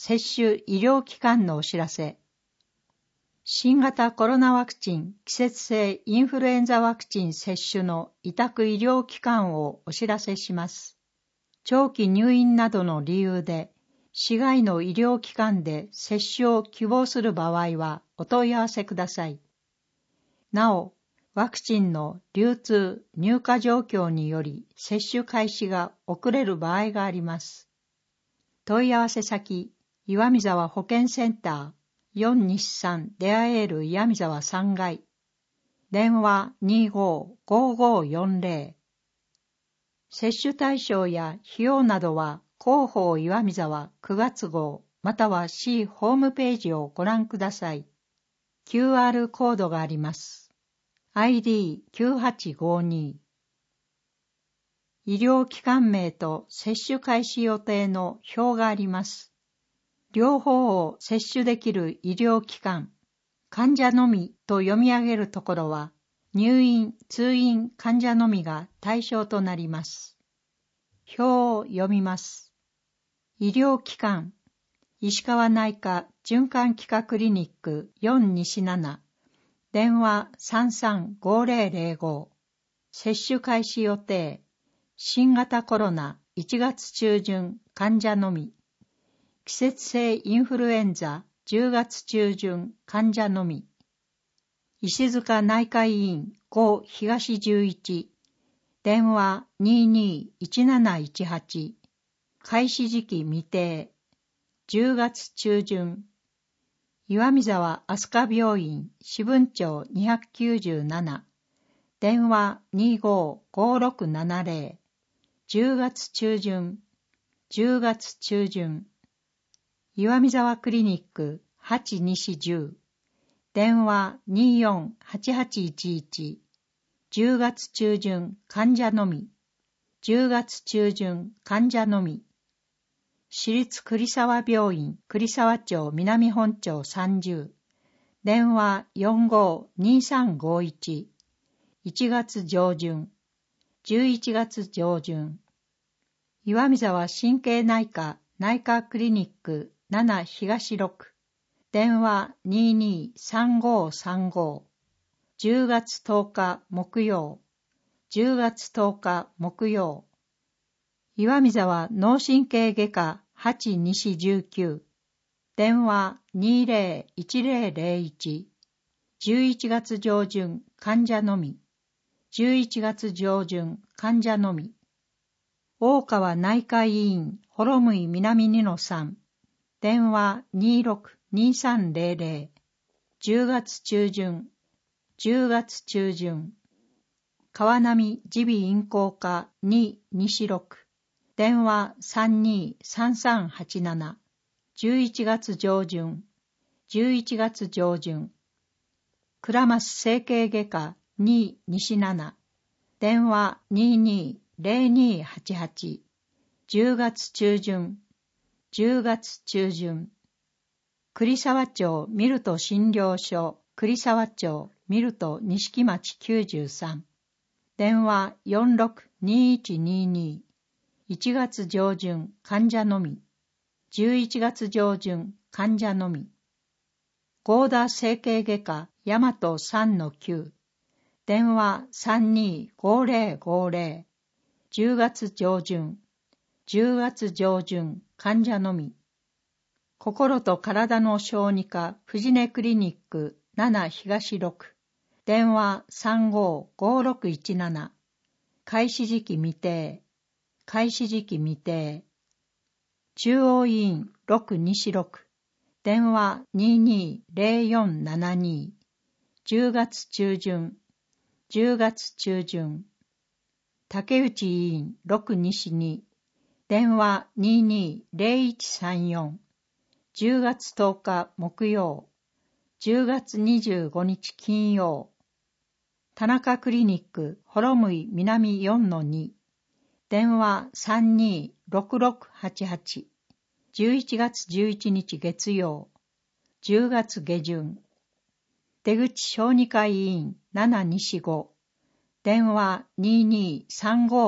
接種医療機関のお知らせ。新型コロナワクチン、季節性インフルエンザワクチン接種の委託医療機関をお知らせします。長期入院などの理由で、市外の医療機関で接種を希望する場合はお問い合わせください。なお、ワクチンの流通・入荷状況により接種開始が遅れる場合があります。問い合わせ先、岩見沢保健センター、4日産デアエール岩見沢3階。電話25-5540。接種対象や費用などは広報岩見沢9月号または市ホームページをご覧ください。QR コードがあります。ID9852。医療機関名と接種開始予定の表があります。両方を接種できる医療機関、患者のみと読み上げるところは、入院・通院患者のみが対象となります。表を読みます。医療機関、石川内科循環器科クリニック4西7、電話335005、接種開始予定、新型コロナ1月中旬患者のみ、季節性インフルエンザ10月中旬患者のみ、石塚内科医院5東11、電話221718、開始時期未定、10月中旬、岩見沢飛鳥病院支分町297、電話255670、10月中旬、10月中旬、岩見沢クリニック8西10、電話248811、10月中旬患者のみ、10月中旬患者のみ、市立栗沢病院栗沢町南本町30、電話452351、1月上旬、11月上旬、岩見沢神経内科内科クリニック7東6、電話223535、10月10日木曜、10月10日木曜、岩見沢脳神経外科8西19、電話201001、11月上旬患者のみ、11月上旬患者のみ、大川内科医院幌向南2の3、電話262300、10月中旬、10月中旬、川波耳鼻咽喉科2西6、電話323387、11月上旬、11月上旬、倉増整形外科2西7、電話220288、10月中旬、10月中旬、栗沢町ミルト診療所栗沢町ミルト錦町93、電話462122、1月上旬患者のみ、11月上旬患者のみ、合田整形外科大和3-9、電話325050、10月上旬、10月上旬患者のみ、心と体の小児科藤根クリニック7東6、電話355617、開始時期未定、開始時期未定、中央医院6西6、電話220472、10月中旬、10月中旬、竹内医院6西2、電話220134、10月10日木曜、10月25日金曜、田中クリニック幌向南4-2、電話326688、11月11日月曜、10月下旬、出口小児科医院7西5、電話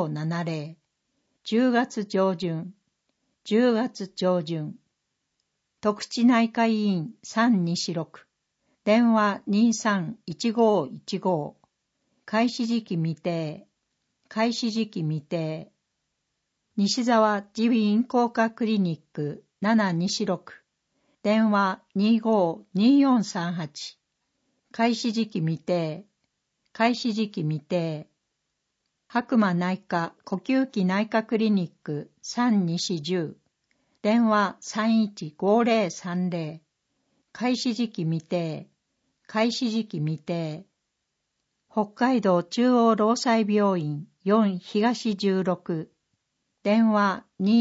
223570、10月上旬、10月上旬、 徳地内科医院326、電話231515、開始時期未定、開始時期未定。西沢耳鼻咽喉科クリニック726、電話252438、開始時期未定、開始時期未定。白馬内科呼吸器内科クリニック3西10、電話315030、開始時期未定、開始時期未定。北海道中央労災病院4東16、電話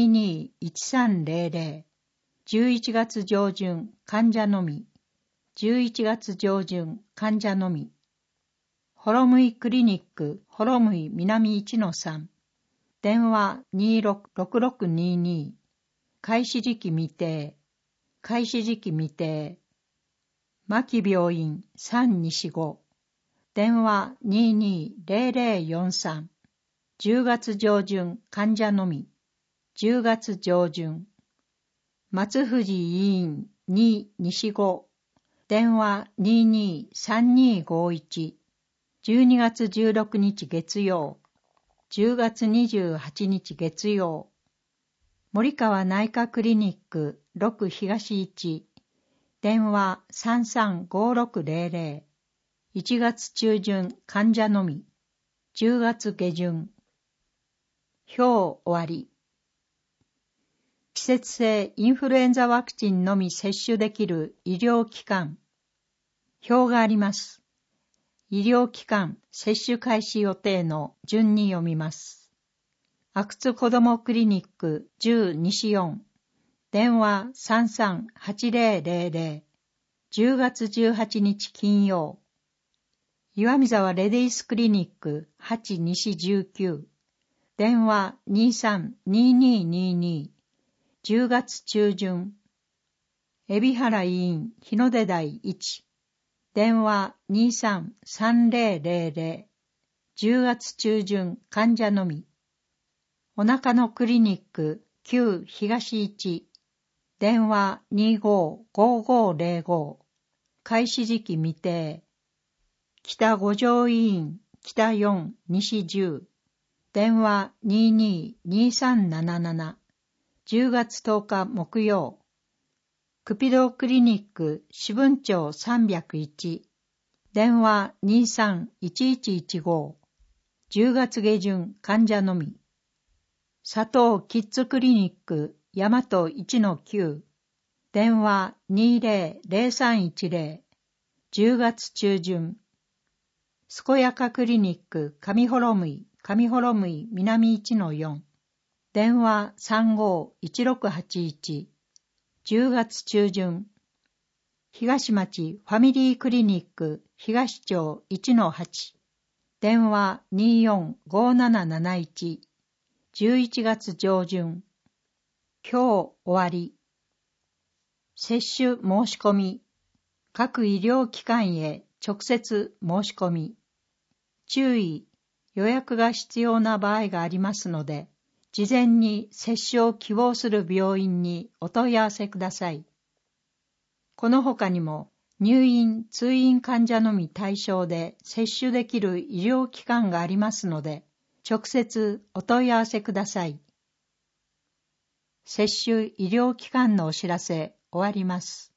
221300、11月上旬患者のみ、11月上旬患者のみ。ホロムイクリニックホロムイ南1-3、電話266622、開始時期未定、開始時期未定。牧病院325、電話220043、10月上旬患者のみ、10月上旬。松藤医院2西5、電話223251、12月16日月曜、10月28日月曜。森川内科クリニック6東1、電話335600、1月中旬患者のみ、10月下旬。表終わり。季節性インフルエンザワクチンのみ接種できる医療機関。表があります。医療機関接種開始予定の順に読みます。阿久津子どもクリニック10西4、電話338000、10月18日金曜。岩見沢レディースクリニック8西19、電話232222、10月中旬。海老原医院日の出台1、電話233000、10月中旬患者のみ。お腹のクリニック9東1、電話255505、開始時期未定。北五条医院北4西10、電話222377、10月10日木曜。クピドクリニック四分町301、電話231115、10月下旬患者のみ。佐藤キッズクリニック大和1-9、電話200310、10月中旬。健やかクリニック上幌向南1-4、電話351681、10月中旬。東町ファミリークリニック東町1-8、電話245771、11月上旬。今日終わり。接種申し込み。各医療機関へ直接申し込み。注意、予約が必要な場合がありますので、事前に接種を希望する病院にお問い合わせください。この他にも、入院・通院患者のみ対象で接種できる医療機関がありますので、直接お問い合わせください。接種医療機関のお知らせ終わります。